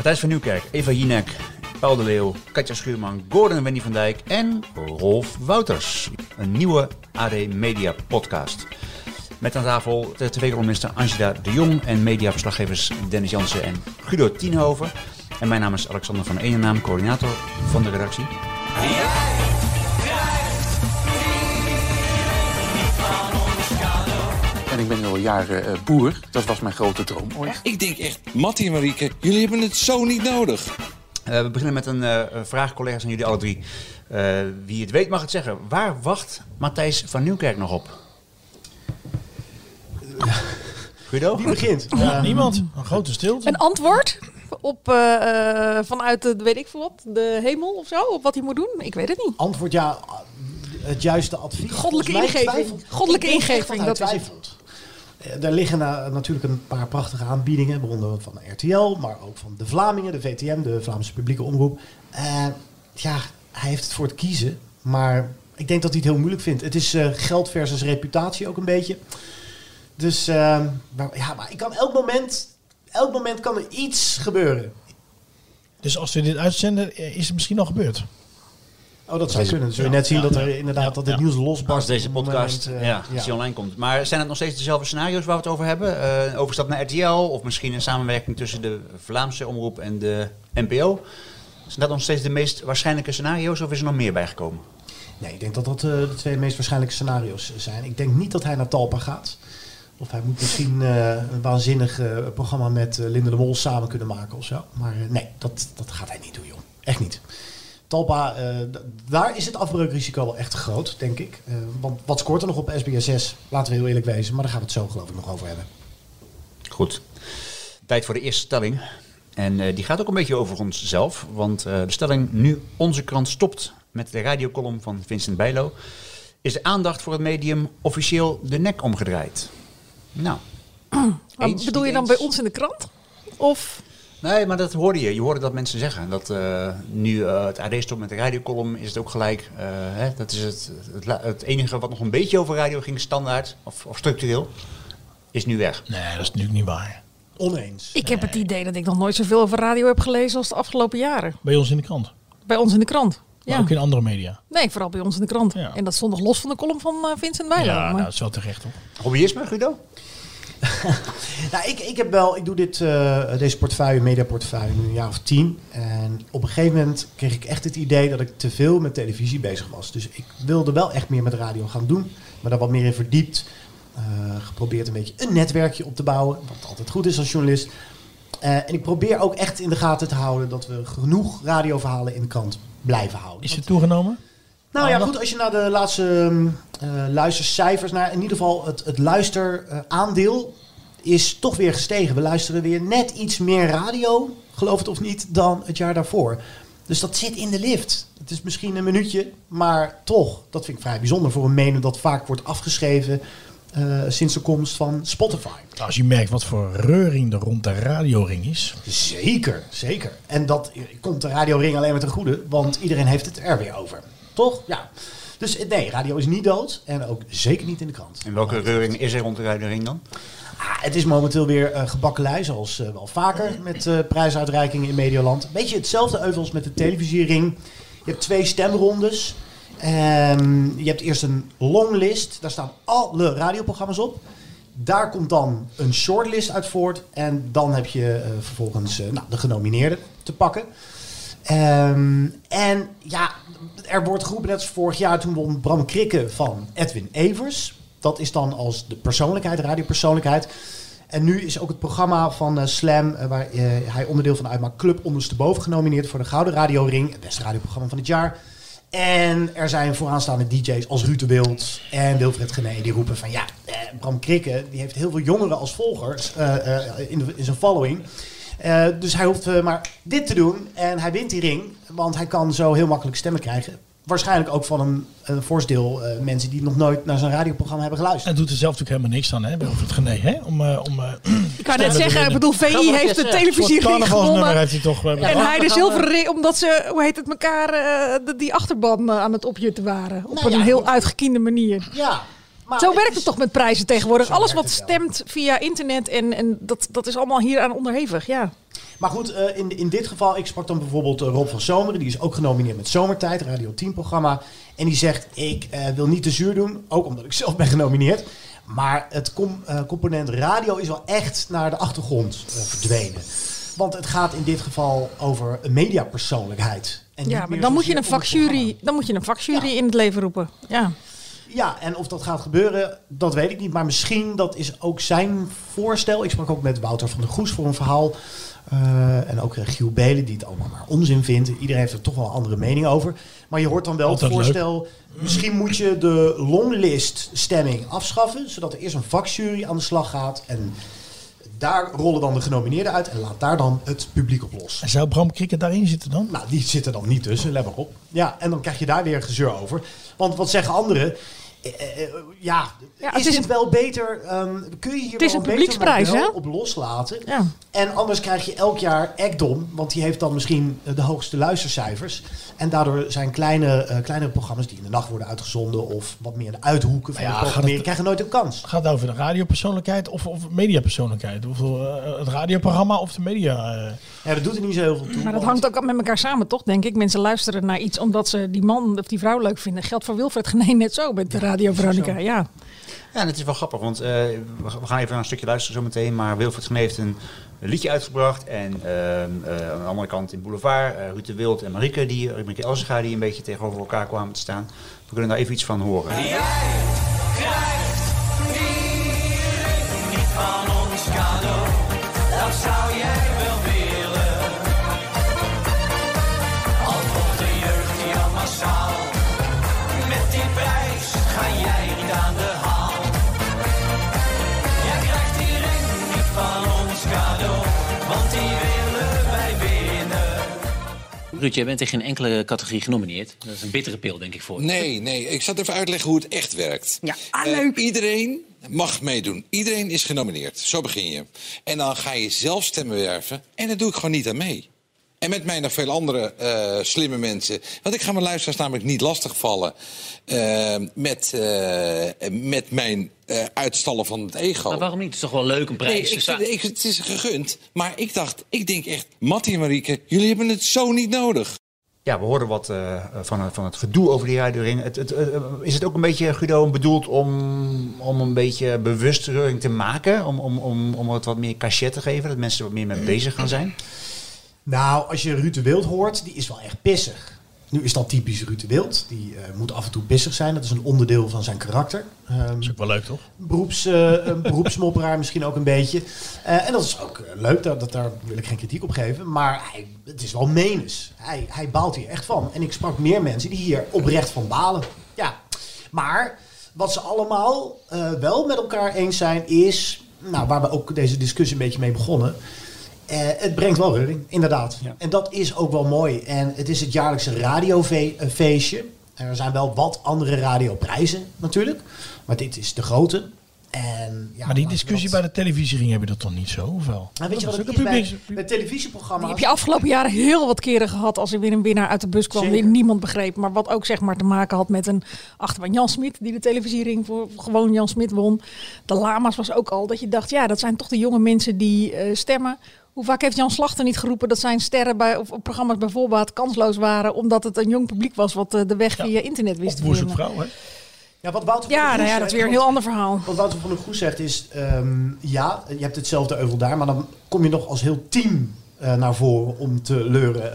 Matthijs van Nieuwkerk, Eva Jinek, Paul de Leeuw, Katja Schuurman, Gordon en Wendy van Dijk en Rolf Wouters. Een nieuwe AD Media podcast. Met aan tafel de tv-columniste Angela de Jong en mediaverslaggevers Dennis Jansen en Guido Tienhoven. En mijn naam is Alexander van Eenennaam, coördinator van de redactie. En ik ben al jaren boer. Dat was mijn grote droom ooit. Ik denk echt, Mattie en Marieke, jullie hebben het zo niet nodig. We beginnen met een vraag, collega's, aan jullie alle drie. Wie het weet mag het zeggen. Waar wacht Matthijs van Nieuwkerk nog op? Guido? Wie begint? Niemand. Een grote stilte. Een antwoord op vanuit de, weet ik veel wat, de hemel of zo? Op wat hij moet doen? Ik weet het niet. Antwoord ja, het juiste advies. Goddelijke ingeving. Goddelijke ingeving, dat is het. Er liggen natuurlijk een paar prachtige aanbiedingen, waaronder van RTL, maar ook van de Vlamingen, de VTM, de Vlaamse publieke omroep. Ja, hij heeft het voor het kiezen, maar ik denk dat hij het heel moeilijk vindt. Het is geld versus reputatie ook een beetje. Dus maar ik kan elk moment kan er iets gebeuren. Dus als we dit uitzenden, is het misschien al gebeurd? Oh, dat zou kunnen. Dan zul je net zien dat er inderdaad dat het nieuws losbarst. Als deze podcast als die online komt. Maar zijn het nog steeds dezelfde scenario's waar we het over hebben? Een overstap naar RTL of misschien een samenwerking tussen de Vlaamse omroep en de NPO? Zijn dat nog steeds de meest waarschijnlijke scenario's of is er nog meer bijgekomen? Nee, ik denk dat dat de twee meest waarschijnlijke scenario's zijn. Ik denk niet dat hij naar Talpa gaat. Of hij moet misschien een waanzinnig programma met Linde de Mol samen kunnen maken of zo. Maar nee, dat gaat hij niet doen, joh. Echt niet. Talpa, daar is het afbreukrisico wel echt groot, denk ik. Want wat scoort er nog op SBS 6? Laten we heel eerlijk wezen. Maar daar gaan we het zo geloof ik nog over hebben. Goed. Tijd voor de eerste stelling. En die gaat ook een beetje over onszelf. Want de stelling nu onze krant stopt met de radiocolumn van Vincent Bijlo. Is de aandacht voor het medium officieel de nek omgedraaid? Nou. Bedoel je dan bij ons in de krant? Of... Nee, maar dat hoorde je. Je hoorde dat mensen zeggen. Dat nu het AD stopt met de radiocolumn, is het ook gelijk. Dat is het enige wat nog een beetje over radio ging, standaard of structureel, is nu weg. Nee, dat is natuurlijk niet waar. Oneens. Ik heb het idee dat ik nog nooit zoveel over radio heb gelezen als de afgelopen jaren. Bij ons in de krant? Bij ons in de krant. Maar Ja. ook in andere media? Nee, vooral bij ons in de krant. Ja. En dat stond nog los van de column van Vincent Bijlo. Ja, maar... nou, dat is wel terecht hoor. Hobbyisme, Guido? Nou, ik doe deze portefeuille, mediaportefeuille, nu een jaar of 10. En op een gegeven moment kreeg ik echt het idee dat ik te veel met televisie bezig was. Dus ik wilde wel echt meer met radio gaan doen, maar daar wat meer in verdiept. Geprobeerd een beetje een netwerkje op te bouwen, wat altijd goed is als journalist. En ik probeer ook echt in de gaten te houden dat we genoeg radioverhalen in de krant blijven houden. Is het toegenomen? Nou ja, goed, als je naar de laatste luistercijfers, naar in ieder geval het luisteraandeel is toch weer gestegen. We luisteren weer net iets meer radio, geloof het of niet, dan het jaar daarvoor. Dus dat zit in de lift. Het is misschien een minuutje, maar toch, dat vind ik vrij bijzonder voor een medium dat vaak wordt afgeschreven sinds de komst van Spotify. Als je merkt wat voor reuring er rond de radioring is. Zeker, zeker. En dat komt de radioring alleen maar ten goede, want iedereen heeft het er weer over. Toch? Ja. Dus nee, radio is niet dood en ook zeker niet in de krant. En welke reuring is er rond de radioring dan? Het is momenteel weer gebakkelei, zoals wel vaker met prijsuitreikingen in Medialand. Beetje hetzelfde euvels met de televisiering. Je hebt 2 stemrondes. Je hebt eerst een longlist, daar staan alle radioprogramma's op. Daar komt dan een shortlist uit voort. En dan heb je vervolgens de genomineerden te pakken. En ja, er wordt geroepen, net als vorig jaar, toen won Bram Krikke van Edwin Evers. Dat is dan als de persoonlijkheid, de radiopersoonlijkheid. En nu is ook het programma van Slam, waar hij onderdeel van uitmaakt, Club Ondersteboven, genomineerd voor de Gouden Radioring, het beste radioprogramma van het jaar. En er zijn vooraanstaande DJ's als Ruud de Wild en Wilfred Gené die roepen van Bram Krikke, die heeft heel veel jongeren als volgers in zijn following. Dus hij hoeft maar dit te doen en hij wint die ring, want hij kan zo heel makkelijk stemmen krijgen. Waarschijnlijk ook van een fors deel mensen die nog nooit naar zijn radioprogramma hebben geluisterd. En doet er zelf natuurlijk helemaal niks aan, hè? Wilfred Gené, hè? Ik kan net zeggen, ik bedoel, VI heeft de televisiering gewonnen. Heeft hij toch, en hij de zilveren ring, omdat ze, hoe heet het, elkaar die achterban aan het opjutten waren. Op een heel uitgekiende manier. Ja, Maar Zo werkt het toch met prijzen tegenwoordig. Zo Alles werkt wat het wel. stemt via internet en dat is allemaal hier aan onderhevig. Ja. Maar goed, in dit geval, ik sprak dan bijvoorbeeld Rob van Zomeren. Die is ook genomineerd met Zomertijd, Radio 10-programma. En die zegt, ik wil niet te zuur doen, ook omdat ik zelf ben genomineerd. Maar het component radio is wel echt naar de achtergrond verdwenen. Want het gaat in dit geval over een mediapersoonlijkheid. En niet Ja, maar meer dan moet je zozeer een vakjury Ja. in het leven roepen. Ja. Ja, en of dat gaat gebeuren, dat weet ik niet. Maar misschien, dat is ook zijn voorstel. Ik sprak ook met Wouter van der Goes voor een verhaal. En ook Giel Belen, die het allemaal maar onzin vindt. Iedereen heeft er toch wel een andere mening over. Maar je hoort dan wel Altijd het voorstel... Misschien moet je de longlist stemming afschaffen. Zodat er eerst een vakjury aan de slag gaat. En daar rollen dan de genomineerden uit. En laat daar dan het publiek op los. En zou Bram Krikke daarin zitten dan? Nou, die zit er dan niet tussen, let maar op. Ja, en dan krijg je daar weer gezeur over. Want wat zeggen anderen? het is is het wel beter? Kun je hier het is wel een een publieksprijs, beter hè? model op loslaten? Ja. En anders krijg je elk jaar Ekdom, want die heeft dan misschien de hoogste luistercijfers. En daardoor zijn kleinere programma's die in de nacht worden uitgezonden of wat meer in de uithoeken van Ja, de gaat programmering, het- krijgen nooit een kans. Gaat het over de radiopersoonlijkheid of mediapersoonlijkheid? Of het radioprogramma of de media? Ja, dat doet er niet zo heel veel toe. Maar dat want- hangt ook met elkaar samen, toch, denk ik. Mensen luisteren naar iets omdat ze die man of die vrouw leuk vinden. Geldt voor Wilfred Genee net zo met de Radio Veronica. Ja. Ja, en het is wel grappig, want we gaan even naar een stukje luisteren zo meteen. Maar Wilfred Genee heeft een liedje uitgebracht. En aan de andere kant in Boulevard, Ruud de Wild en Marieke Elzega, die een beetje tegenover elkaar kwamen te staan. We kunnen daar even iets van horen. Ruud, jij bent in geen enkele categorie genomineerd. Dat is een bittere pil, denk ik, voor je. Nee, ik zal even uitleggen hoe het echt werkt. Ja, leuk. Iedereen mag meedoen. Iedereen is genomineerd. Zo begin je. En dan ga je zelf stemmen werven. En daar doe ik gewoon niet aan mee. En met mij nog veel andere slimme mensen. Want ik ga mijn luisteraars namelijk niet lastigvallen met mijn uitstallen van het ego. Maar waarom niet? Het is toch wel leuk, een prijs. Nee, het is gegund. Maar ik denk echt, Mattie en Marieke, jullie hebben het zo niet nodig. Ja, we hoorden wat van het gedoe over die radioring. Is het ook een beetje, Guido, bedoeld om een beetje bewustwording te maken? Om het wat meer cachet te geven, dat mensen er wat meer mee bezig gaan zijn? Nou, als je Ruud de Wild hoort, die is wel echt pissig. Nu is dat typisch Ruud de Wild. Die moet af en toe pissig zijn. Dat is een onderdeel van zijn karakter. Dat is ook wel leuk, toch? Beroepsmopperaar misschien ook een beetje. En dat is ook leuk, daar wil ik geen kritiek op geven. Maar het is wel menens. Hij baalt hier echt van. En ik sprak meer mensen die hier oprecht van balen. Ja, maar wat ze allemaal wel met elkaar eens zijn is... Nou, waar we ook deze discussie een beetje mee begonnen... het brengt wel reuring, inderdaad. Ja. En dat is ook wel mooi. En het is het jaarlijkse radiofeestje. Er zijn wel wat andere radioprijzen natuurlijk. Maar dit is de grote. En, ja, Maar die discussie bij de televisiering heb je dat toch niet zo? Of wel? Nou, weet je Dat wat is het ook is een bij het televisieprogramma? Die heb je afgelopen jaren heel wat keren gehad als er weer een winnaar uit de bus kwam. Zeker. Die niemand begreep. Maar wat ook zeg maar te maken had met een achterban Jan Smit. Die de televisiering voor gewoon Jan Smit won. De Lama's was ook al dat je dacht, ja, dat zijn toch de jonge mensen die stemmen. Hoe vaak heeft Jan Slachter niet geroepen dat zijn sterren bij of programma's bij Volbaat kansloos waren. Omdat het een jong publiek was wat de weg via internet wist te Boer zoekt vinden. vrouw, hè? Ja, wat Wouter van Ja, der nou Goes ja, dat is weer zegt, een heel ander verhaal. Wat Wouter van der Goes zegt is... ja, je hebt hetzelfde euvel daar. Maar dan kom je nog als heel team naar voren om te leuren,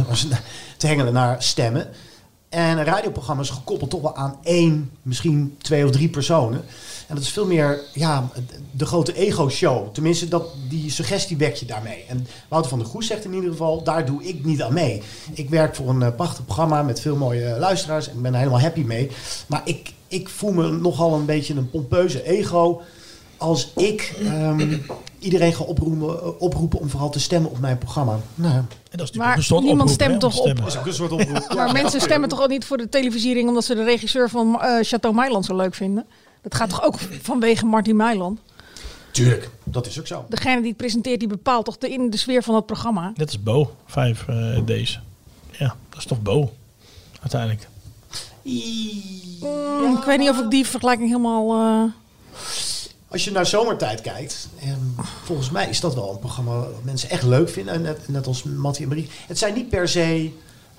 te hengelen naar stemmen. En een radioprogramma is gekoppeld toch wel aan 1, misschien 2 of 3 personen. En dat is veel meer de grote ego-show. Tenminste, die suggestie wek je daarmee. En Wouter van der Goes zegt in ieder geval, daar doe ik niet aan mee. Ik werk voor een prachtig programma met veel mooie luisteraars. En ik ben er helemaal happy mee. Maar ik voel me nogal een beetje een pompeuze ego als ik iedereen ga oproepen om vooral te stemmen op mijn programma. Nou, En dat is natuurlijk Maar een soort niemand oproep, stemt hè, om toch te op? stemmen. is ook een soort oproep. Maar mensen stemmen toch ook niet voor de televisiering omdat ze de regisseur van Chateau Meiland zo leuk vinden? Dat gaat toch ook vanwege Martin Meiland? Tuurlijk, dat is ook zo. Degene die het presenteert, die bepaalt toch de sfeer van het programma? Net als Bo, 5 D's. Ja, dat is toch Bo, uiteindelijk. Ik weet niet of ik die vergelijking helemaal... Als je naar Zomertijd kijkt, volgens mij is dat wel een programma dat mensen echt leuk vinden. Net als Mattie en Marie. Het zijn niet per se...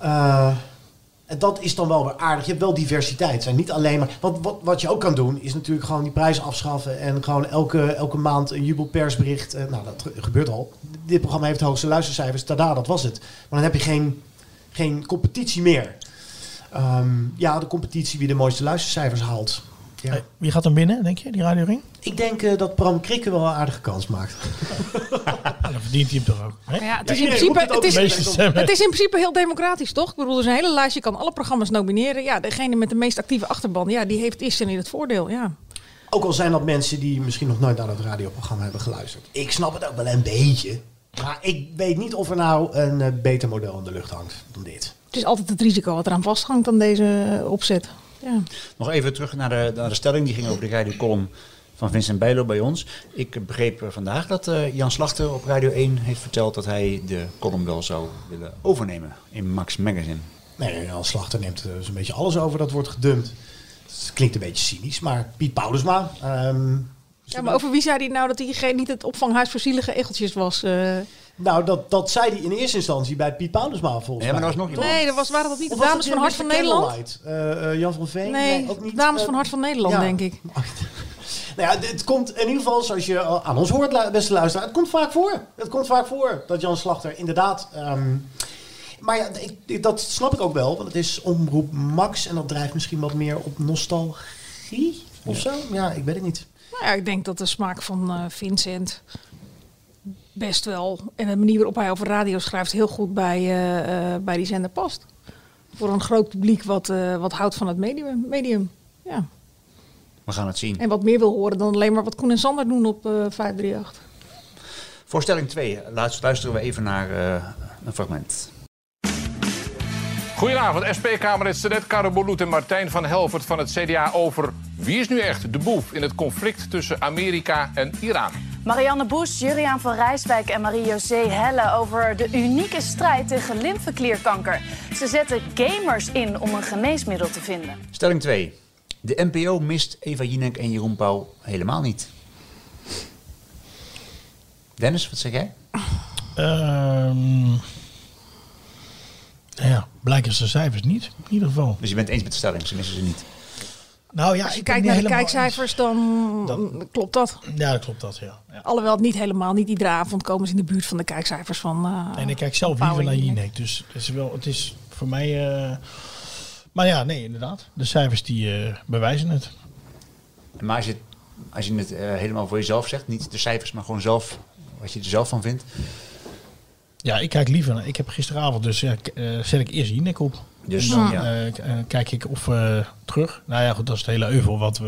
en dat is dan wel weer aardig. Je hebt wel diversiteit. Het zijn niet alleen maar... Wat je ook kan doen, is natuurlijk gewoon die prijzen afschaffen. En gewoon elke maand een jubelpersbericht. Dat gebeurt al. Dit programma heeft de hoogste luistercijfers. Tada, dat was het. Maar dan heb je geen competitie meer. De competitie wie de mooiste luistercijfers haalt. Ja. Hey, wie gaat dan binnen, denk je, die Radio Ring? Ik denk dat Bram Krikke wel een aardige kans maakt. Dan verdient hij hem toch ook. Hè? Ja, het is in principe heel democratisch, toch? Ik bedoel, er is een hele lijst. Je kan alle programma's nomineren. Ja, degene met de meest actieve achterban, die is in het voordeel, ja. Ook al zijn dat mensen die misschien nog nooit naar het radioprogramma hebben geluisterd. Ik snap het ook wel een beetje. Maar ik weet niet of er nou een beter model in de lucht hangt dan dit. Het is altijd het risico wat eraan vasthangt aan deze opzet. Ja. Nog even terug naar de stelling. Die ging over de radiocolumn van Vincent Bijlo bij ons. Ik begreep vandaag dat Jan Slachter op Radio 1 heeft verteld dat hij de column wel zou willen overnemen in Max Magazine. Nee, Jan Slachter neemt dus een beetje alles over. Dat wordt gedumpt. Het klinkt een beetje cynisch, maar Piet Paulusma... maar over wie zei hij nou dat hij niet het opvanghuis voor zielige egeltjes was? Nou, dat zei hij in eerste instantie bij Piet Paulusma volgens mij. Maar er was nog iemand. Nee, waren dat niet de dames van Hart van Nederland? Jan van Veen? Nee, ook niet. De dames van Hart van Nederland, denk ik. Nou ja, het komt in ieder geval, zoals je aan ons hoort, beste luisteraar, het komt vaak voor. Het komt vaak voor dat Jan Slachter inderdaad... maar ja, dat snap ik ook wel, want het is Omroep Max en dat drijft misschien wat meer op nostalgie of zo. Ja, ik weet het niet. Nou ja, ik denk dat de smaak van Vincent best wel, en de manier waarop hij over radio schrijft, heel goed bij die zender past. Voor een groot publiek wat houdt van het medium. Ja. We gaan het zien. En wat meer wil horen dan alleen maar wat Koen en Sander doen op 538. Voor stelling 2 luisteren we even naar een fragment. Goedenavond, SP-Kamerlid Senet Karabulut en Martijn van Helvert van het CDA over wie is nu echt de boef in het conflict tussen Amerika en Iran. Marianne Boes, Juriaan van Rijswijk en Marie-José Helle over de unieke strijd tegen lymfeklierkanker. Ze zetten gamers in om een geneesmiddel te vinden. Stelling 2. De NPO mist Eva Jinek en Jeroen Pauw helemaal niet. Dennis, wat zeg jij? Ja, blijken ze cijfers niet, in ieder geval. Dus je bent eens met de stelling, ze missen ze niet. Nou ja, als je kijkt naar de kijkcijfers, dan klopt dat. Ja, dat klopt dat, ja. Alhoewel het niet helemaal, niet iedere avond komen ze in de buurt van de kijkcijfers van... en ik kijk zelf liever naar Jinek, dus het is voor mij... maar ja, nee, inderdaad. De cijfers die bewijzen het. Maar als je het helemaal voor jezelf zegt, niet de cijfers, maar gewoon zelf, wat je er zelf van vindt... Ja, ik kijk liever naar. Ik heb gisteravond dus zet ik eerst Jinek op. Dus dan kijk ik of terug. Nou ja, goed, dat is het hele euvel wat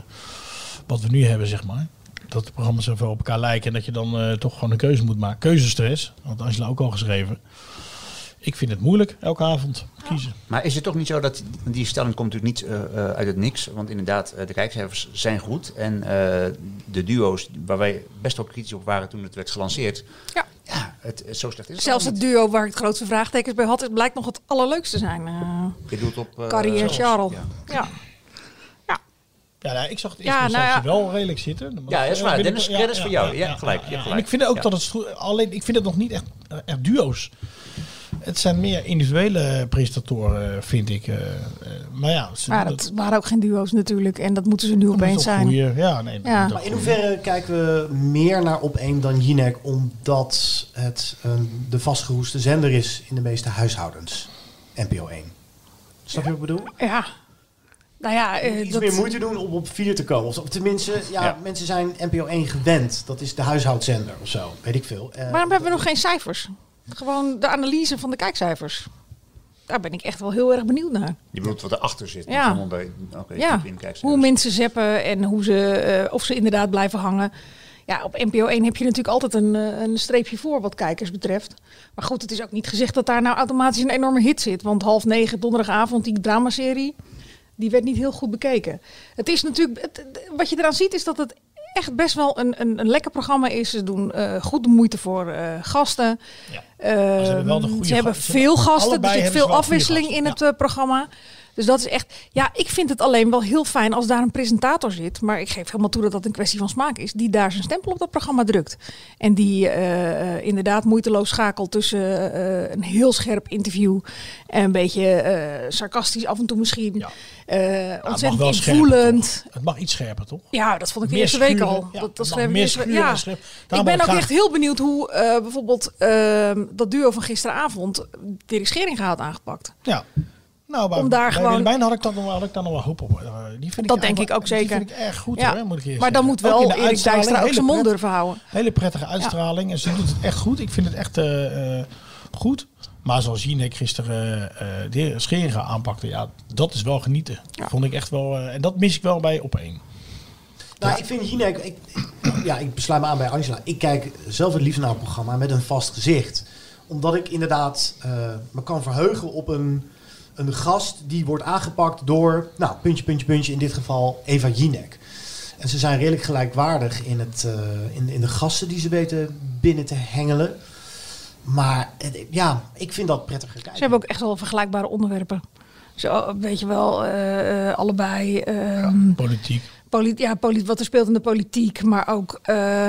we nu hebben, zeg maar. Dat de programma's zoveel op elkaar lijken en dat je dan toch gewoon een keuze moet maken. Keuzestress, want Angela ook al geschreven. Ik vind het moeilijk elke avond kiezen. Maar is het toch niet zo dat die stelling komt natuurlijk niet uit het niks? Want inderdaad, de kijkcijfers zijn goed. En de duo's waar wij best wel kritisch op waren toen het werd gelanceerd. Ja, zo slecht is het. Zelfs het duo waar ik het grootste vraagtekens bij had, het blijkt nog het allerleukste zijn. Je doet op Carrie en Charles. Ja. Ja, nou, ik zag het eerst wel redelijk zitten. Ja, dat is waar. Dennis, credits voor jou. Ja, gelijk. En ik vind ook dat het... Alleen, ik vind het nog niet echt duo's. Het zijn meer individuele presentatoren, vind ik. Maar ja, dat waren ook geen duo's natuurlijk. En dat moeten ze nu opeens zijn. Maar in hoeverre kijken we meer naar Op1 dan Jinek, omdat het de vastgeroeste zender is in de meeste huishoudens? NPO 1. Snap je wat ik bedoel? Ja. Nou ja, iets meer moeite doen om op 4 te komen. Of tenminste, mensen zijn NPO 1 gewend. Dat is de huishoudzender of zo. Weet ik veel. Waarom hebben we nog geen cijfers? Gewoon de analyse van de kijkcijfers. Daar ben ik echt wel heel erg benieuwd naar. Je bedoelt wat erachter zit. Ja. Hoe mensen zappen en hoe ze, of ze inderdaad blijven hangen. Ja, op NPO 1 heb je natuurlijk altijd een streepje voor wat kijkers betreft. Maar goed, het is ook niet gezegd dat daar nou automatisch een enorme hit zit. Want 20:30 donderdagavond, die dramaserie, die werd niet heel goed bekeken. Het is natuurlijk, wat je eraan ziet is dat het echt best wel een lekker programma is. Ze doen goed de moeite voor gasten. Ja. Ze hebben veel gasten. Er zit veel afwisseling in het programma. Dus dat is echt... Ja, ik vind het alleen wel heel fijn als daar een presentator zit. Maar ik geef helemaal toe dat dat een kwestie van smaak is. Die daar zijn stempel op dat programma drukt. En die inderdaad moeiteloos schakelt tussen een heel scherp interview. En een beetje sarcastisch af en toe misschien. Ja. Ontzettend wel invoelend. scherper, het mag iets scherper, toch? Ja, dat vond ik de Meer eerste week schuren, al. ja, Dat mag schreef ik meer eerste week. schuren Ja. en schreef. Ik Daarom ben had ook ik echt heel benieuwd hoe bijvoorbeeld dat duo van gisteravond Dirk Scheringa had aangepakt. Ja. Nou, bij, Om daar bij gewoon- Willemijn had ik dan nog wel hoop op. Die vind Dat ik denk ik ook zeker. Die vind ik erg goed, Ja. hoor, moet ik eerst Maar dan zeggen. moet Ook wel in de Erik uitstraling, Dijkstra ook hele zijn mond pret- durven houden. Hele prettige uitstraling. En ze doet het echt goed. Ik vind het echt goed. Maar zoals Jinek gisteren de Scheringa aanpakte, ja, dat is wel genieten. Ja. Vond ik echt wel. En dat mis ik wel bij Op1. Nou, ik vind Jinek... Ik besluit me aan bij Angela. Ik kijk zelf het liefst naar een programma met een vast gezicht. Omdat ik inderdaad me kan verheugen op een gast die wordt aangepakt door... Nou, puntje, puntje, puntje. In dit geval Eva Jinek. En ze zijn redelijk gelijkwaardig in de gasten die ze weten binnen te hengelen. Maar ik vind dat prettiger kijken. Ze hebben ook echt wel vergelijkbare onderwerpen. Zo, weet je wel, allebei... Politiek. Wat er speelt in de politiek. Maar ook,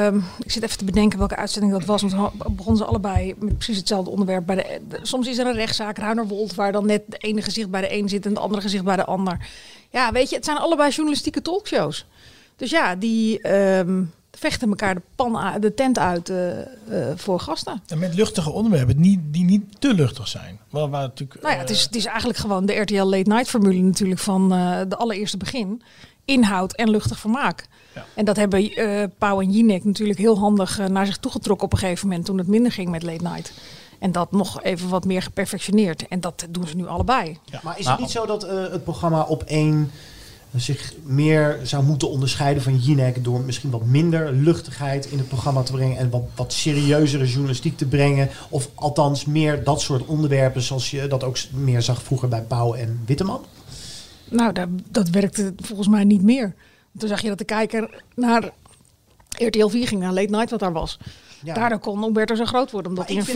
ik zit even te bedenken welke uitzending dat was. Want dan begonnen ze allebei met precies hetzelfde onderwerp. Soms is er een rechtszaak, Ruinerwold, waar dan net de ene gezicht bij de een zit en het andere gezicht bij de ander. Ja, weet je, het zijn allebei journalistieke talkshows. Dus ja, die vechten elkaar de tent uit voor gasten. En met luchtige onderwerpen die niet te luchtig zijn. Waar natuurlijk, Nou ja, het is eigenlijk gewoon de RTL Late Night formule natuurlijk van de allereerste begin. Inhoud en luchtig vermaak. Ja. En dat hebben Pauw en Jinek natuurlijk heel handig naar zich toegetrokken op een gegeven moment toen het minder ging met Late Night. En dat nog even wat meer geperfectioneerd. En dat doen ze nu allebei. Ja. Maar is het niet zo dat het programma Op1 zich meer zou moeten onderscheiden van Jinek door misschien wat minder luchtigheid in het programma te brengen en wat serieuzere journalistiek te brengen? Of althans meer dat soort onderwerpen zoals je dat ook meer zag vroeger bij Pauw en Witteman? Nou, dat werkte volgens mij niet meer. Toen zag je dat de kijker naar RTL 4 ging, naar Late Night wat daar was. Ja. Daardoor kon Umberto zo groot worden. Omdat hij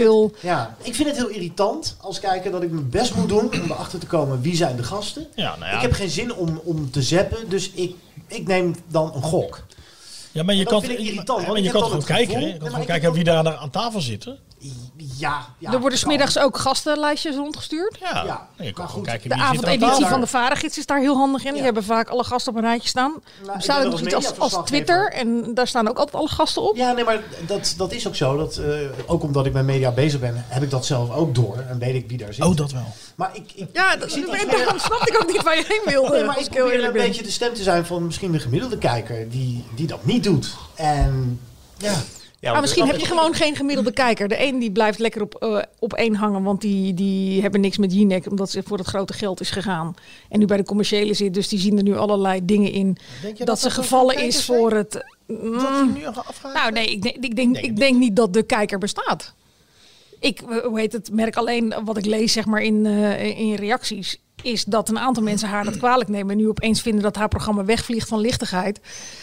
ik vind het heel irritant als kijker dat ik mijn best moet doen om erachter te komen wie zijn de gasten. Ja, nou ja. Ik heb geen zin om te zappen, dus ik neem dan een gok. Ja, maar je kan vind ik irritant. Je kan gewoon kijken. Je kan gewoon kijken wie daar aan tafel zitten. Ja, er worden 's middags ook gastenlijstjes rondgestuurd. Ja. Je kan gewoon kijken de wie avondeditie van de Vadergids is daar heel handig in. Ja. Die hebben vaak alle gasten op een rijtje staan. Er staat ook nog iets als Twitter. En daar staan ook altijd alle gasten op. Ja, nee, maar dat is ook zo. Dat, ook omdat ik met media bezig ben, heb ik dat zelf ook door. En weet ik wie daar zit. Oh, dat wel. Maar daarom snap ik ook niet waar je heen wilde. Nee, maar ik probeer een beetje de stem te zijn van misschien de gemiddelde kijker die dat niet doet. En ja, maar misschien heb je gewoon geen gemiddelde kijker. De een die blijft lekker op één hangen, want die hebben niks met Jinek, omdat ze voor het grote geld is gegaan. En nu bij de commerciële zit, dus die zien er nu allerlei dingen in. Dat ze gevallen is voor het... Dat je nu afvraagt? Nou nee, ik denk niet dat de kijker bestaat. Ik merk alleen wat ik lees zeg maar in reacties, is dat een aantal mensen haar dat kwalijk nemen en nu opeens vinden dat haar programma wegvliegt van lichtigheid.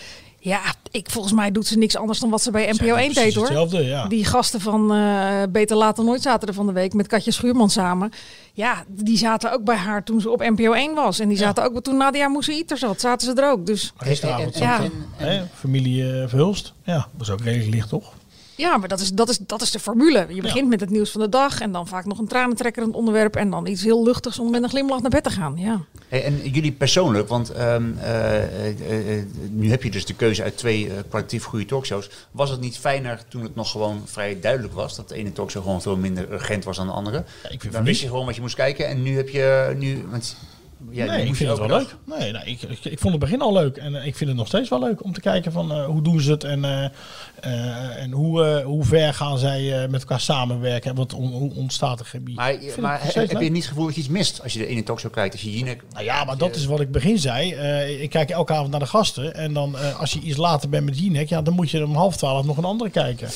Ja, volgens mij doet ze niks anders dan wat ze bij NPO 1 deed, hoor. Hetzelfde, ja. Die gasten van Beter Laat dan Nooit zaten er van de week met Katja Schuurman samen. Ja, die zaten ook bij haar toen ze op NPO 1 was. En die zaten ook toen Nadia Moussaïd er zat. Zaten ze er ook. Dus, familie Verhulst. Ja, dat is ook redelijk licht, toch? Ja, maar dat is de formule. Je begint met het nieuws van de dag en dan vaak nog een tranentrekkerend onderwerp en dan iets heel luchtigs om met een glimlach naar bed te gaan. Ja. Hey, en jullie persoonlijk, want nu heb je dus de keuze uit 2 kwalitatief goede talkshows. Was het niet fijner toen het nog gewoon vrij duidelijk was dat de ene talkshow gewoon veel minder urgent was dan de andere? Ja, dan wist je gewoon wat je moest kijken en nu heb je want ik vind het wel leuk. Nee, ik vond het begin al leuk. En ik vind het nog steeds wel leuk om te kijken van hoe doen ze het en hoe ver gaan zij met elkaar samenwerken en hoe ontstaat er gebied. Maar heb je niet het gevoel dat je iets mist als je de ene talkshow kijkt? Als je Jinek... Nou ja, maar dat is wat ik begin zei. Ik kijk elke avond naar de gasten en dan als je iets later bent met Jinek, ja, dan moet je om 11:30 nog een andere kijken.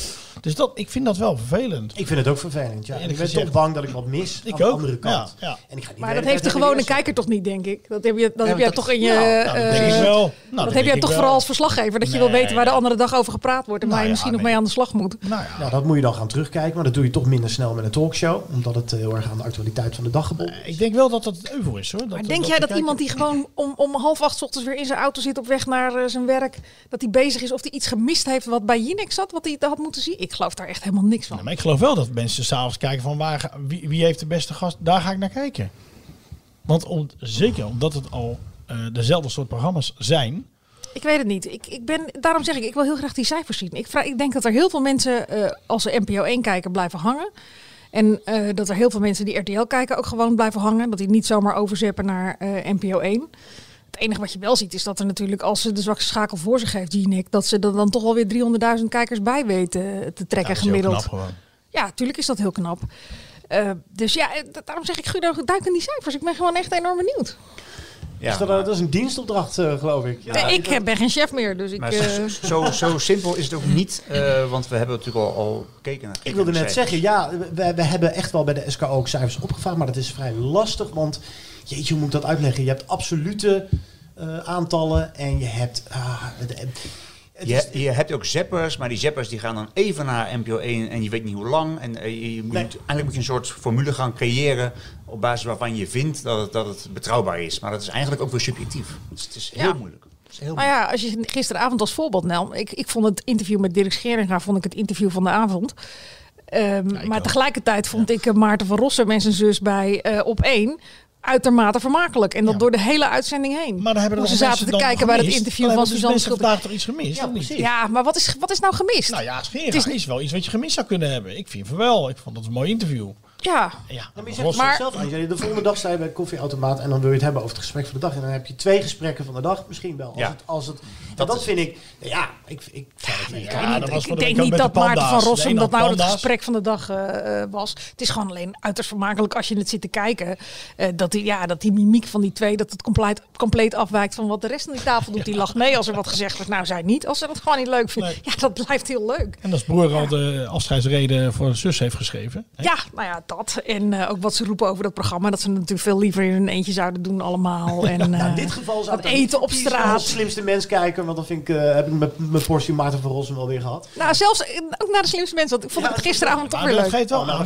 Dus ik vind dat wel vervelend. Ik vind het ook vervelend, ja. En ik ben toch bang dat ik wat mis aan de andere kant. Ja. En ik ga niet Maar dat heeft de gewone kijker toch niet, denk ik? Dat heb jij toch in je... dat denk ik wel. Dat heb jij toch vooral als verslaggever. Dat je wil weten waar de andere dag over gepraat wordt. En waar je misschien nog mee aan de slag moet. Nou, dat moet je dan gaan terugkijken. Maar dat doe je toch minder snel met een talkshow. Omdat het heel erg aan de actualiteit van de dag gebonden is. Ik denk wel dat het euvel is, hoor. Maar denk jij dat iemand die gewoon om 7:30 ochtends weer in zijn auto zit op weg naar zijn werk, dat hij bezig is of hij iets gemist heeft wat bij Jinek zat, wat hij had moeten zien? Ik geloof daar echt helemaal niks van. Ja, maar ik geloof wel dat mensen s'avonds kijken van wie heeft de beste gast. Daar ga ik naar kijken. Want zeker omdat het al dezelfde soort programma's zijn. Ik weet het niet. Daarom zeg ik wil heel graag die cijfers zien. Ik denk dat er heel veel mensen als ze NPO 1 kijken blijven hangen. En dat er heel veel mensen die RTL kijken ook gewoon blijven hangen. Dat die niet zomaar overzeppen naar NPO 1. Het enige wat je wel ziet is dat er natuurlijk, als ze de zwakste schakel voor zich heeft, Jinek, dat ze er dan toch wel weer 300.000 kijkers bij weten te trekken gemiddeld. Heel knap gewoon. Ja, natuurlijk is dat heel knap. Dus ja, daarom zeg ik, Guido, duik in die cijfers. Ik ben gewoon echt enorm benieuwd. Ja, dat is een dienstopdracht, geloof ik. Ja, ik ben geen chef meer, dus maar zo simpel is het ook niet, want we hebben natuurlijk al gekeken naar. Ik wilde net zeggen, ja, we hebben echt wel bij de SKO ook cijfers opgevraagd, maar dat is vrij lastig, want jeetje, hoe moet ik dat uitleggen? Je hebt absolute aantallen en je hebt... Je hebt ook zeppers, maar die zeppers die gaan dan even naar NPO 1 en je weet niet hoe lang. En eigenlijk moet je een soort formule gaan creëren op basis waarvan je vindt dat het betrouwbaar is. Maar dat is eigenlijk ook weer subjectief. Dus het is heel moeilijk. Ja, als je gisteravond als voorbeeld nam, ik vond het interview met Dirk Scheringa het interview van de avond. Maar tegelijkertijd vond ik Maarten van Rossum en zijn zus bij Op 1 uitermate vermakelijk. En dat door de hele uitzending heen. Maar dan hebben ze zaten te kijken bij het interview van Suzanne Schulten. Vandaag toch iets gemist? Ja, precies. Ja, maar wat is nou gemist? Nou ja, Scheringa is wel iets wat je gemist zou kunnen hebben. Ik vind het wel. Ik vond het een mooi interview. Ja. Maar je zegt het zelf aan. De volgende dag sta je bij een koffieautomaat en dan wil je het hebben over het gesprek van de dag. En dan heb je 2 gesprekken van de dag misschien wel. Dat vind ik... Ja, ik denk niet dat Maarten van Rossum dat nou het gesprek van de dag was. Het is gewoon alleen uiterst vermakelijk als je het zit te kijken. Dat die mimiek van die 2, dat het compleet afwijkt van wat de rest aan die tafel doet. Die lacht mee als er wat gezegd wordt. Nou, zij niet. Als ze dat gewoon niet leuk vindt. Ja, dat blijft heel leuk. En als broer al de afscheidsreden voor de zus heeft geschreven. Hè? Ja, nou ja, dat. En ook wat ze roepen over dat programma. Dat ze natuurlijk veel liever in een eentje zouden doen allemaal. En in dit geval zou het eten op straat. Als slimste mens kijken. Want dan vind ik, heb ik mijn portie Maarten van Rossum wel weer gehad. Nou, zelfs ook naar de slimste mensen. Want ik vond het gisteravond toch weer leuk. Het geeft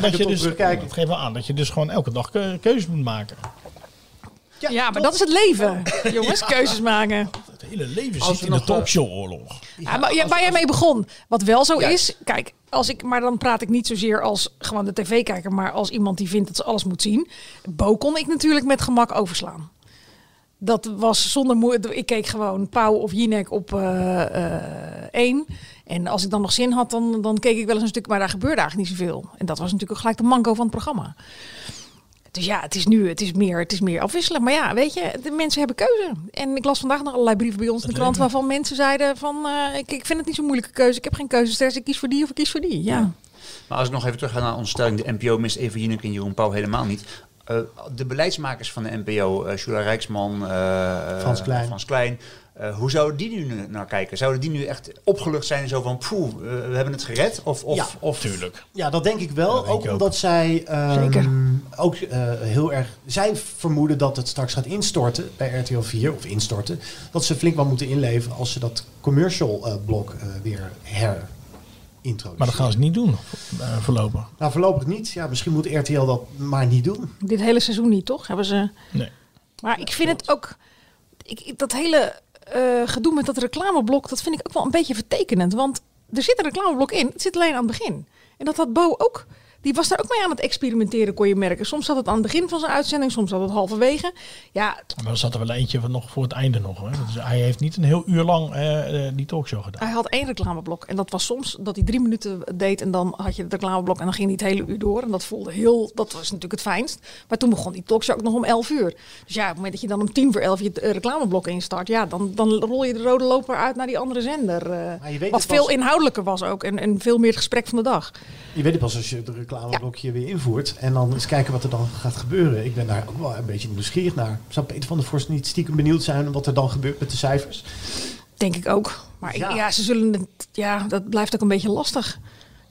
wel aan dat je dus gewoon elke dag keuzes moet maken. Ja, maar dat is het leven. Jongens, keuzes maken. Het hele leven zit in de talkshow-oorlog. Ja, maar waar jij mee begon. Wat wel zo is. Kijk, maar dan praat ik niet zozeer als gewoon de tv-kijker. Maar als iemand die vindt dat ze alles moet zien. Bo kon ik natuurlijk met gemak overslaan. Dat was zonder moeite. Ik keek gewoon Pauw of Jinek op 1. En als ik dan nog zin had, dan keek ik wel eens een stuk. Maar daar gebeurde eigenlijk niet zoveel. En dat was natuurlijk ook gelijk de manco van het programma. Dus ja, het is meer afwisselen. Maar ja, weet je, de mensen hebben keuze. En ik las vandaag nog allerlei brieven bij ons in de krant waarvan mensen zeiden van ik vind het niet zo'n moeilijke keuze. Ik heb geen keuzestress. Ik kies voor die of ik kies voor die. Ja. Maar als ik nog even terug ga naar onze stelling, de NPO mist Eva Jinek en Jeroen Pauw helemaal niet. De beleidsmakers van de NPO, Jula Rijksman, Frans Klein. Hoe zouden die nu naar kijken? Zouden die nu echt opgelucht zijn en zo van, we hebben het gered? Of tuurlijk. Ja, dat denk ik wel. Ook omdat zij heel erg... Zij vermoeden dat het straks gaat instorten bij RTL 4, of instorten. Dat ze flink wat moeten inleveren als ze dat commercial blok weer introduceren. Maar dat gaan ze niet doen, voorlopig. Nou, voorlopig niet. Ja, misschien moet RTL dat maar niet doen. Dit hele seizoen niet, toch? Hebben ze... Nee. Maar ik vind het ook... dat hele... gedoe met dat reclameblok, dat vind ik ook wel een beetje vertekenend. Want er zit een reclameblok in, het zit alleen aan het begin. En dat had Bo ook. Die was daar ook mee aan het experimenteren, kon je merken. Soms zat het aan het begin van zijn uitzending, soms zat het halverwege. Ja. Maar er zat er wel eentje van nog voor het einde nog. Hè? Dus hij heeft niet een heel uur lang die talkshow gedaan. Hij had 1 reclameblok. En dat was soms dat hij 3 minuten deed en dan had je het reclameblok en dan ging hij het hele uur door. En dat voelde dat was natuurlijk het fijnst. Maar toen begon die talkshow ook nog om 11 uur. Dus ja, op het moment dat je dan om 10:45 je reclameblok instart, ja, dan rol je de rode loper uit naar die andere zender. Wat veel inhoudelijker was ook en veel meer het gesprek van de dag. Je weet het pas als je het reclameblokje weer invoert. En dan eens kijken wat er dan gaat gebeuren. Ik ben daar ook wel een beetje nieuwsgierig naar. Zou Peter van der Vorst niet stiekem benieuwd zijn wat er dan gebeurt met de cijfers? Denk ik ook. Maar ze zullen dat blijft ook een beetje lastig.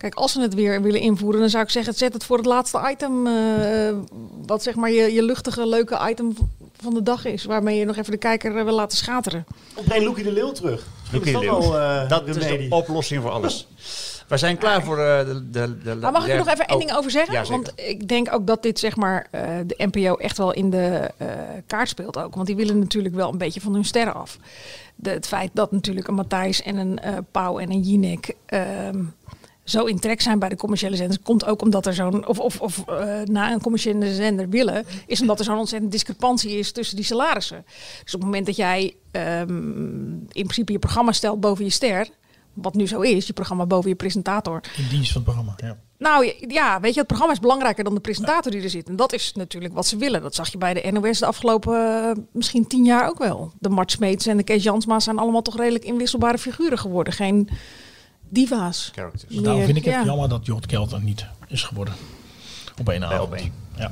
Kijk, als ze het weer willen invoeren, dan zou ik zeggen, zet het voor het laatste item. Wat zeg maar je luchtige, leuke item van de dag is. Waarmee je nog even de kijker wil laten schateren. Of breng Loekie de Leeuw terug. Loekie de Leeuw. Dat is de oplossing voor alles. We zijn klaar voor de maar mag ik er nog even één ding over zeggen? Ja, want ik denk ook dat dit zeg maar de NPO echt wel in de kaart speelt ook. Want die willen natuurlijk wel een beetje van hun sterren af. Het feit dat natuurlijk een Matthijs en een Pauw en een Jinek zo in trek zijn bij de commerciële zenders, komt ook omdat er zo'n na een commerciële zender willen, is omdat er zo'n ontzettend discrepantie is tussen die salarissen. Dus op het moment dat jij in principe je programma stelt boven je ster, wat nu zo is, je programma boven je presentator. In dienst van het programma, ja. Nou ja, weet je, het programma is belangrijker dan de presentator die er zit. En dat is natuurlijk wat ze willen. Dat zag je bij de NOS de afgelopen misschien 10 jaar ook wel. De Mart Smeets en de Kees Jansma zijn allemaal toch redelijk inwisselbare figuren geworden. Geen diva's. Characters. Daarom vind ik het jammer dat Jort Kelder niet is geworden. Op één avond. Ja.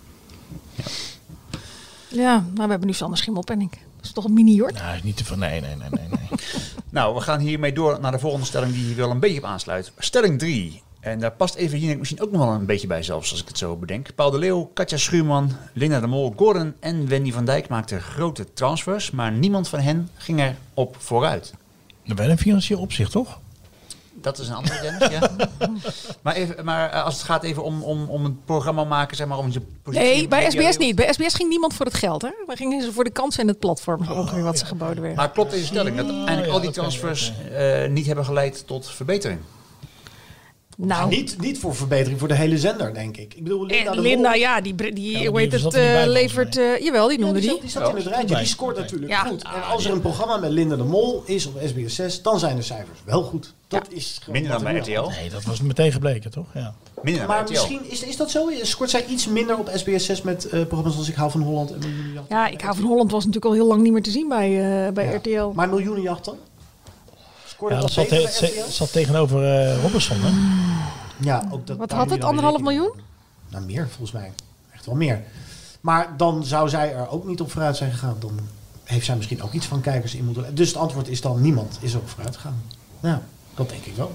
Ja, nou we hebben nu Sander Schimmelpenninck. Dat is toch een mini-Jort? Nee, niet te van. Nee. Nou, we gaan hiermee door naar de volgende stelling die hier wel een beetje op aansluit. Stelling 3. En daar past even Jinek misschien ook nog wel een beetje bij zelfs, als ik het zo bedenk. Paul de Leeuw, Katja Schuurman, Linda de Mol, Gordon en Wendy van Dijk maakten grote transfers. Maar niemand van hen ging er op vooruit. Wel een financieel opzicht, toch? Dat is een andere Dennis, ja. Maar als het gaat even om een programma maken, zeg maar, om je positie... Nee, bij SBS niet. Bij SBS ging niemand voor het geld, hè? Daar gingen ze voor de kansen en het platform, ongeveer wat ze geboden werden. Maar klopt deze stelling dat uiteindelijk al die transfers niet hebben geleid tot verbetering? Nou, niet voor verbetering voor de hele zender, denk ik. Ik bedoel, Linda, ja, die hoe heet het, levert... jawel, die noemde die. Die staat in het rijtje. Die scoort natuurlijk goed. En als er een programma met Linda de Mol is op SBS 6, dan zijn de cijfers wel goed. Dat is gewoon minder dan bij RTL. Nee, dat was meteen gebleken, toch? Ja. Minder dan maar bij RTL. misschien is dat zo. Scoort zij iets minder op SBS 6 met programma's als Ik hou van Holland en Miljoenenjacht? Ja, Ik hou van Holland was natuurlijk al heel lang niet meer te zien bij RTL. Maar Miljoenenjacht dan? Ja, dat zat tegenover Robinson, hè? Ja, ook dat. Wat had het? 1,5 miljoen? Nou, meer volgens mij. Echt wel meer. Maar dan zou zij er ook niet op vooruit zijn gegaan. Dan heeft zij misschien ook iets van kijkers in moeten. Dus het antwoord is dan niemand is ook vooruit gegaan. Ja, dat denk ik wel.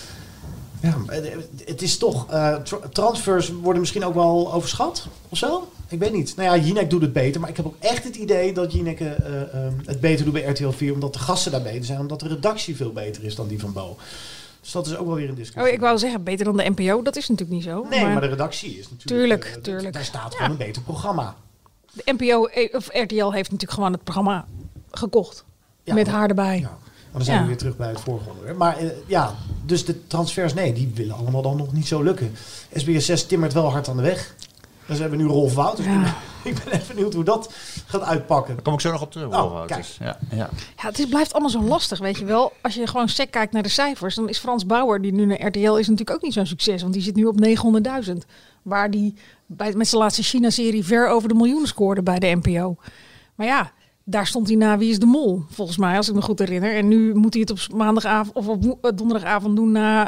Ja, het is toch... transfers worden misschien ook wel overschat of zo? Ik weet niet. Nou ja, Jinek doet het beter. Maar ik heb ook echt het idee dat Jinek het beter doet bij RTL 4. Omdat de gasten daar beter zijn. Omdat de redactie veel beter is dan die van Bo. Dus dat is ook wel weer een discussie. Oh, ik wou zeggen, beter dan de NPO. Dat is natuurlijk niet zo. Nee, maar de redactie is natuurlijk... Tuurlijk. Daar staat gewoon een beter programma. De NPO of RTL heeft natuurlijk gewoon het programma gekocht. Ja, met haar erbij. Ja. Maar dan zijn we weer terug bij het vorige onderwerp. Maar dus de transfers, nee, die willen allemaal dan nog niet zo lukken. SBS 6 timmert wel hard aan de weg. Dus we hebben nu Rolf Wouters. Ja. Ik ben even benieuwd hoe dat gaat uitpakken. Daar kom ik zo nog op terug, Rolf Wouters. Ja, het blijft allemaal zo lastig, weet je wel. Als je gewoon sec kijkt naar de cijfers, dan is Frans Bauer, die nu naar RTL is, natuurlijk ook niet zo'n succes. Want die zit nu op 900.000. Waar die met zijn laatste China-serie ver over de miljoen scoorde bij de NPO. Maar ja, daar stond hij na Wie is de Mol, volgens mij, als ik me goed herinner. En nu moet hij het op maandagavond of op donderdagavond doen na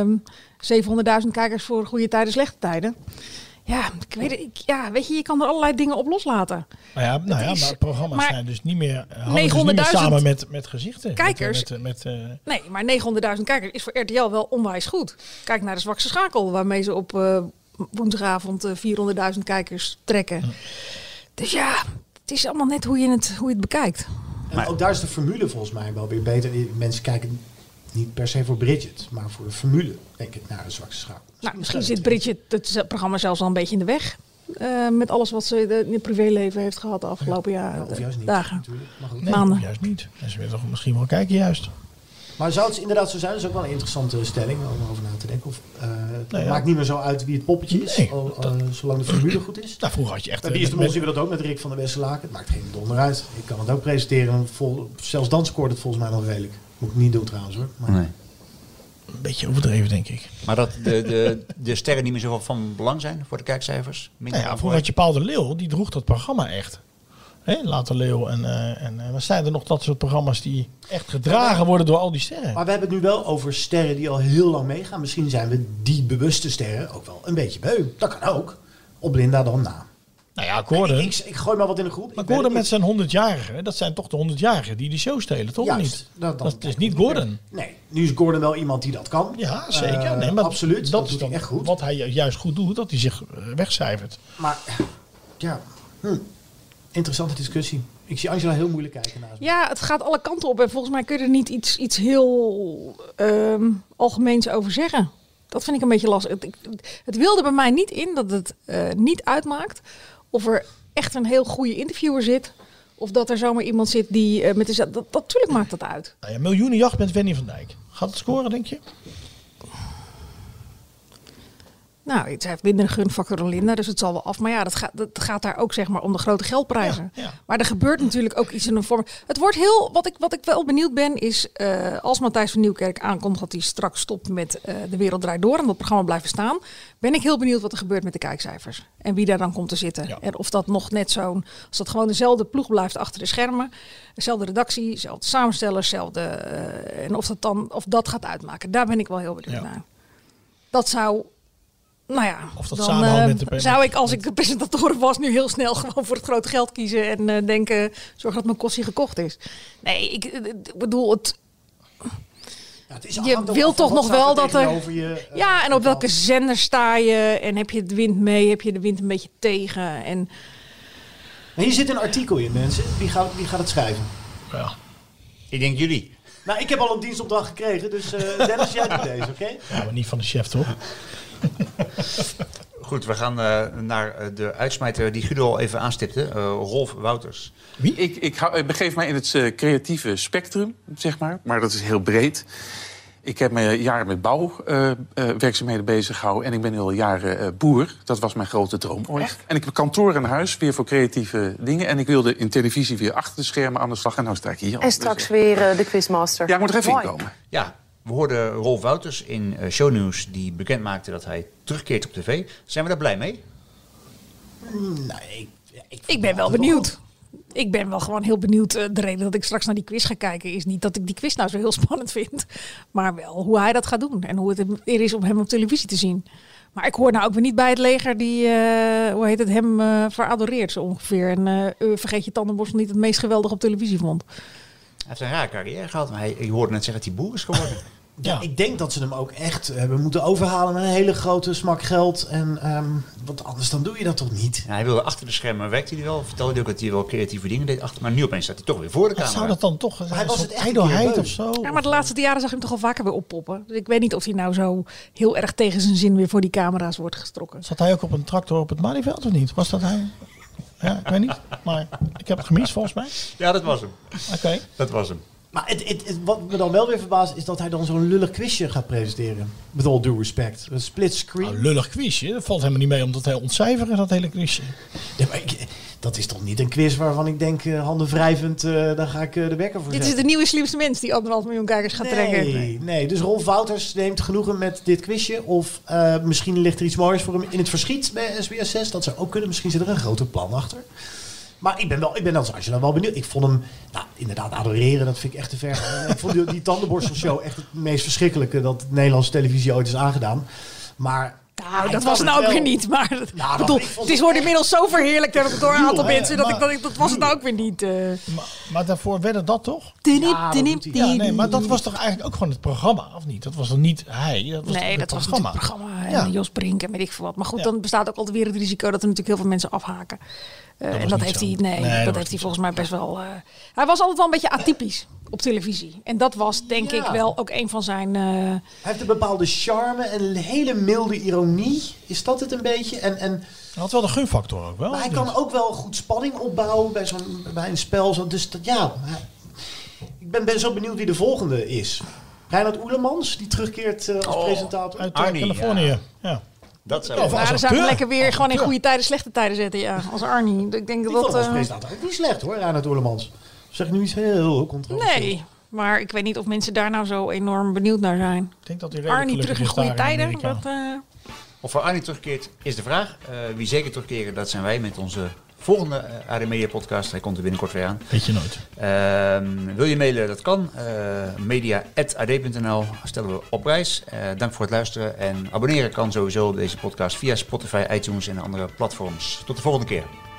700.000 kijkers voor Goede Tijden, Slechte Tijden. Ja, ik weet het. Ja, weet je kan er allerlei dingen op loslaten. Maar programma's zijn dus niet meer, 900.000 samen met gezichten. Kijkers. Nee, maar 900.000 kijkers is voor RTL wel onwijs goed. Kijk naar de Zwakste Schakel, waarmee ze op woensdagavond 400.000 kijkers trekken. Ja. Dus ja, het is allemaal net hoe je het bekijkt. En ook daar is de formule volgens mij wel weer beter. Mensen kijken niet per se voor Bridget, maar voor de formule, denk ik, naar de Zwakste Schakel. Nou, misschien zit Bridget het programma zelfs al een beetje in de weg. Met alles wat ze in het privéleven heeft gehad de afgelopen jaren. Of juist niet, dagen. Natuurlijk. Maar goed. Nee, maanden. Juist niet. En ze willen toch misschien wel kijken, juist. Maar zou het inderdaad zo zijn? Dat is ook wel een interessante stelling om over na te denken. Of, het maakt niet meer zo uit wie het poppetje is, zolang de formule goed is. Nou, vroeger had je echt... Bij Wie is de Mol zien we dat ook met Rick van der Westerlaken. Het maakt geen donder uit. Ik kan het ook presenteren. Zelfs dan scoort het volgens mij nog redelijk. Moet ik niet doen trouwens hoor. Maar... Nee. Een beetje overdreven, denk ik. Maar dat de sterren niet meer zo van belang zijn voor de kijkcijfers? Vroeger had je Paul de Leeuw, die droeg dat programma echt. Later Leeuw en wat zijn er nog dat soort programma's die echt gedragen worden door al die sterren? Maar we hebben het nu wel over sterren die al heel lang meegaan. Misschien zijn we die bewuste sterren ook wel een beetje beu. Dat kan ook. Op Linda dan na. Nou ja, Gordon. Ik gooi maar wat in de groep. Maar Gordon met zijn 100-jarigen, dat zijn toch de 100-jarigen die show stelen, toch? Juist, niet? Dat is niet Gordon. Nee, nu is Gordon wel iemand die dat kan. Ja, zeker. Nee, maar absoluut, dat doet hij echt goed. Wat hij juist goed doet, dat hij zich wegcijfert. Maar, ja, interessante discussie. Ik zie Angela heel moeilijk kijken naast me. Ja, het gaat alle kanten op. En volgens mij kun je er niet iets heel algemeens over zeggen. Dat vind ik een beetje lastig. Het wilde bij mij niet in dat het niet uitmaakt of er echt een heel goede interviewer zit. Of dat er zomaar iemand zit die met de... Natuurlijk maakt dat uit. Nou ja, miljoenenjacht met Wendy van Dijk. Gaat het scoren, denk je? Nou, zij heeft minder een gunfactor dan Linda, dus het zal wel af. Maar ja, dat gaat daar ook zeg maar om de grote geldprijzen. Ja. Maar er gebeurt natuurlijk ook iets in een vorm. Het wordt heel... Wat ik wel benieuwd ben, is als Matthijs van Nieuwkerk aankomt dat hij straks stopt met De Wereld Draait Door en dat programma blijft staan, ben ik heel benieuwd wat er gebeurt met de kijkcijfers. En wie daar dan komt te zitten. Ja. En of dat nog net zo'n... Als dat gewoon dezelfde ploeg blijft achter de schermen, dezelfde redactie, dezelfde samenstellers, en of dat gaat uitmaken. Daar ben ik wel heel benieuwd naar. Dat zou... Nou ja, of dat dan zou ik, als ik de presentatoren was, nu heel snel gewoon voor het grote geld kiezen en denken, zorg dat mijn kossie gekocht is. Nee, ik bedoel, je wil toch nog wel dat er... en op welke zender sta je en heb je de wind mee, heb je de wind een beetje tegen. En... Maar hier zit een artikel in, mensen. Wie gaat het schrijven? Ja. Ik denk jullie. Nou, ik heb al een dienstopdracht gekregen, dus Dennis, jij doet deze, oké? Ja, maar niet van de chef, toch? Goed, we gaan naar de uitsmijter die Guido al even aanstipte. Rolf Wouters. Wie? Ik begeef mij in het creatieve spectrum, zeg maar. Maar dat is heel breed. Ik heb me jaren met bouwwerkzaamheden bezig gehouden. En ik ben al jaren boer. Dat was mijn grote droom ooit. Echt? En ik heb kantoor en huis weer voor creatieve dingen. En ik wilde in televisie weer achter de schermen aan de slag. En nou sta ik hier. En straks weer de quizmaster. Ja, ik moet er even in komen. Ja, we hoorden Rolf Wouters in Shownieuws die bekend maakte dat hij terugkeert op tv. Zijn we daar blij mee? Nee, ik ben wel benieuwd. Ik ben wel gewoon heel benieuwd. De reden dat ik straks naar die quiz ga kijken is niet dat ik die quiz nou zo heel spannend vind. Maar wel hoe hij dat gaat doen. En hoe het er is om hem op televisie te zien. Maar ik hoor nou ook weer niet bij het leger die, hem veradoreert zo ongeveer. En vergeet je tandenborstel niet het meest geweldig op televisie vond. Hij heeft een rare carrière gehad. Maar je hoorde net zeggen dat hij boer is geworden. Ja, ik denk dat ze hem ook echt hebben moeten overhalen met een hele grote smak geld. En want anders dan doe je dat toch niet? Ja, hij wilde achter de schermen, werkte hij wel. Vertelde hij ook dat hij wel creatieve dingen deed. Maar nu opeens staat hij toch weer voor de camera. Zou dat dan toch hij was het echt ijdelheid of zo? Ja, maar de laatste jaren zag je hem toch al vaker weer oppoppen. Dus ik weet niet of hij nou zo heel erg tegen zijn zin weer voor die camera's wordt gestrokken. Zat hij ook op een tractor op het Malieveld of niet? Was dat hij? Ja, ik weet niet. Maar ik heb het gemist volgens mij. Ja, dat was hem. Oké. Dat was hem. Maar wat me dan wel weer verbaast is dat hij dan zo'n lullig quizje gaat presenteren. With all due respect. Een split screen. Nou, lullig quizje? Dat valt helemaal niet mee omdat hij ontcijferen, dat hele quizje. Ja, maar dat is toch niet een quiz waarvan ik denk, handen wrijvend, daar ga ik de wekker voor Dit zetten. is de nieuwe slimste mens die 1,5 miljoen kijkers gaat trekken. Nee, dus Rolf Wouters neemt genoegen met dit quizje. Of misschien ligt er iets moois voor hem in het verschiet bij SBS 6. Dat zou ook kunnen. Misschien zit er een groter plan achter. Maar ik ben als Angela wel benieuwd. Ik vond hem, inderdaad, adoreren. Dat vind ik echt te ver. Ik vond die tandenborstelshow echt het meest verschrikkelijke dat de Nederlandse televisie ooit is aangedaan. Maar... Nou, dat was nou ook weer niet. Maar het wordt inmiddels zo verheerlijkt door een aantal mensen. Dat was het nou ook weer niet. Maar daarvoor werd het dat toch? Maar dat was toch eigenlijk ook gewoon het programma, of niet? Dat was dan niet hij. Dat was dat was natuurlijk het programma. En Jos Brink en weet ik veel wat. Maar goed, dan bestaat ook altijd weer het risico dat er natuurlijk heel veel mensen afhaken. En dat heeft hij, dat heeft hij volgens mij best wel... Hij was altijd wel een beetje atypisch op televisie. En dat was denk ik wel ook een van zijn... Hij heeft een bepaalde charme en een hele milde ironie. Is dat het een beetje? En hij had wel de gunfactor ook wel. Maar hij kan ook wel goed spanning opbouwen bij een spel. Dus ik ben zo benieuwd wie de volgende is. Reinhard Oelemans, die terugkeert als presentator. Uit Californië, ja. Dat zou dan zou ik lekker weer gewoon in goede tijden, slechte tijden zetten, als Arnie. Ik denk dat als presentator ook niet slecht hoor, Reinhard Oelemans. Zeg nu iets heel controversieel. Nee, maar ik weet niet of mensen daar nou zo enorm benieuwd naar zijn. Ik denk dat hij Arnie terug in goede tijden. Of voor Arnie terugkeert is de vraag. Wie zeker terugkeren, dat zijn wij met onze volgende AD Media podcast. Hij komt er binnenkort weer aan. Weet je nooit. Wil je mailen? Dat kan. media@ad.nl stellen we op prijs. Dank voor het luisteren. En abonneren kan sowieso op deze podcast via Spotify, iTunes en andere platforms. Tot de volgende keer.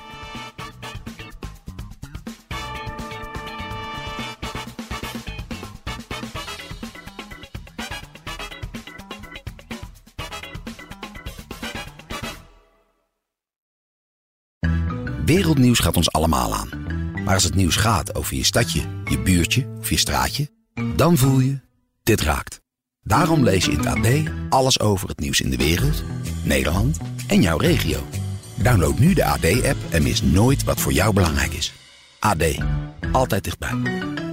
Wereldnieuws gaat ons allemaal aan. Maar als het nieuws gaat over je stadje, je buurtje of je straatje, dan voel je, dit raakt. Daarom lees je in het AD alles over het nieuws in de wereld, Nederland en jouw regio. Download nu de AD-app en mis nooit wat voor jou belangrijk is. AD, altijd dichtbij.